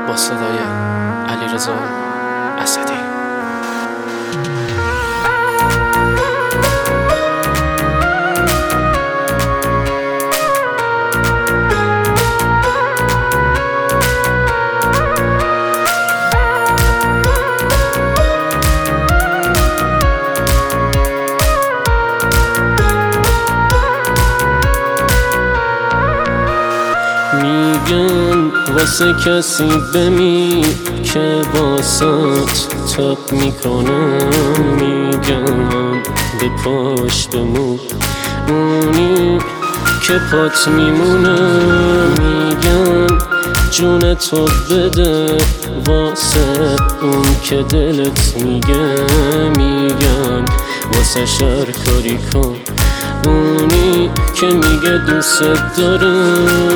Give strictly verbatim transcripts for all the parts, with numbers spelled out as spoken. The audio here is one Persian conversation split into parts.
با صدای علیرضا اسدی. میگن واسه کسی بمیر که واسات تاب میکنم، میگن به پاش بمون اونی که پات میمونه، میگن جون تو بده واسه اون که دلت میگه، میگن واسه شر کاری کن اونی که میگه دوست داره.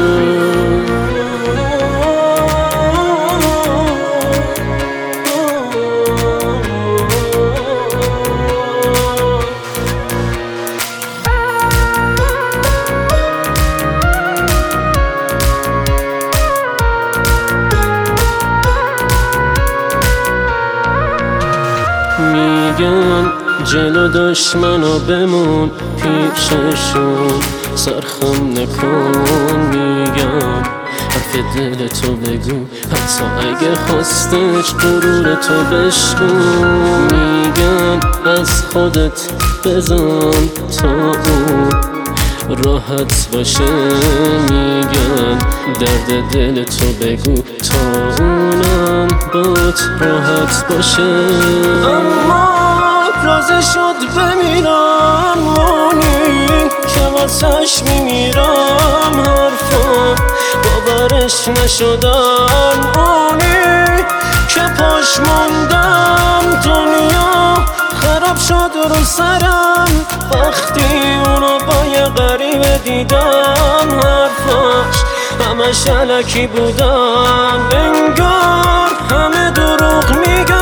میگن جلو دشمنا بمون پیششون سرخم نکن، میگن حرف دل تو بگو حتی اگه خواستش غرور تو بشکن، میگن از خودت بزن تا اون راحت باشه، میگن درد دل تو بگو تا اونم بات راحت باشه. اما راضی شد بمیرم اونی که واسش میمیرم، حرفم باورش نشدن اونی که پاش موندم، دنیا خراب شد رو سرم وقتی اونو با یه غریبه دیدم، حرفاش همش الکی بودن، انگار همه دروغ میگن.